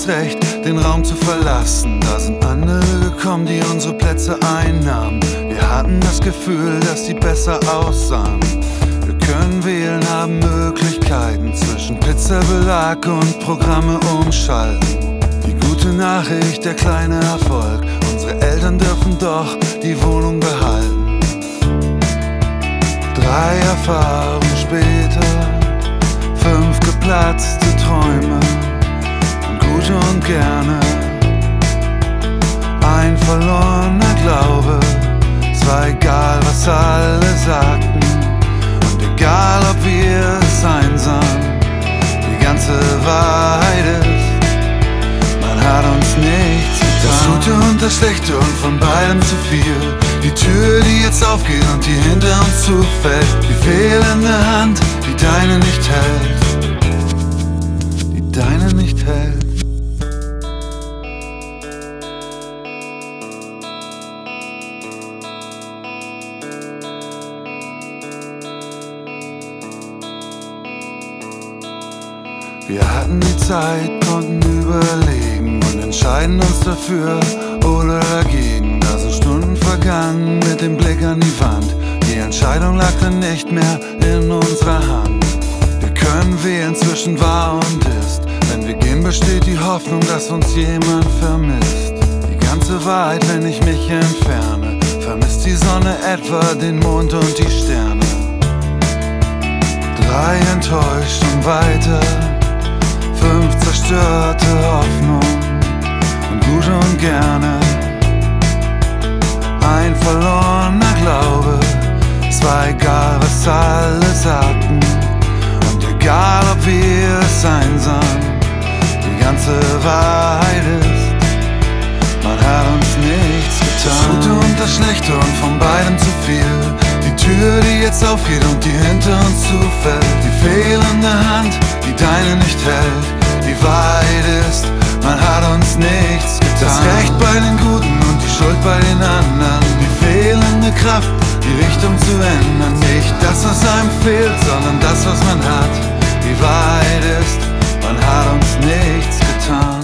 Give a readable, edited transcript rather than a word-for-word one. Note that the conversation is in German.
Recht, den Raum zu verlassen. Da sind andere gekommen, die unsere Plätze einnahmen. Wir hatten das Gefühl, dass sie besser aussahen. Wir können wählen, haben Möglichkeiten zwischen Pizzabelag und Programme umschalten. Die gute Nachricht, der kleine Erfolg: unsere Eltern dürfen doch die Wohnung behalten. 3 Erfahrungen später, 5 geplatzte Träume und gut und gerne ein verlorener Glaube. Es war egal, was alle sagten, und egal, ob wir es einsahen. Die ganze Wahrheit ist, man hat uns nichts getan. Das Gute und das Schlechte und von beidem zu viel. Die Tür, die jetzt aufgeht und die hinter uns zufällt. Die fehlende Hand, die deine nicht hält. Die deine nicht hält. Wir hatten die Zeit, konnten überlegen und entscheiden uns dafür oder dagegen. Da sind Stunden vergangen mit dem Blick an die Wand. Die Entscheidung lag dann nicht mehr in unserer Hand. Wir können wählen zwischen wahr und ist. Wenn wir gehen, besteht die Hoffnung, dass uns jemand vermisst. Die ganze Wahrheit, wenn ich mich entferne, vermisst die Sonne etwa den Mond und die Sterne. 3 enttäuscht und weiter, 5 zerstörte Hoffnung und gut und gerne ein verlorener Glaube. Es war egal, was alle sagten, und egal, ob wir es einsahen. Die ganze Wahrheit ist, man hat uns nichts getan. Das Gute und das Schlechte und von beidem zu viel. Die Tür, die jetzt aufgeht und die hinter uns zufällt. Die fehlende Hand, die deine nicht hält. Die Wahrheit ist, man hat uns nichts getan. Das Recht bei den Guten und die Schuld bei den anderen. Die fehlende Kraft, die Richtung zu ändern. Nicht das, was einem fehlt, sondern das, was man hat. Die Wahrheit ist, man hat uns nichts getan.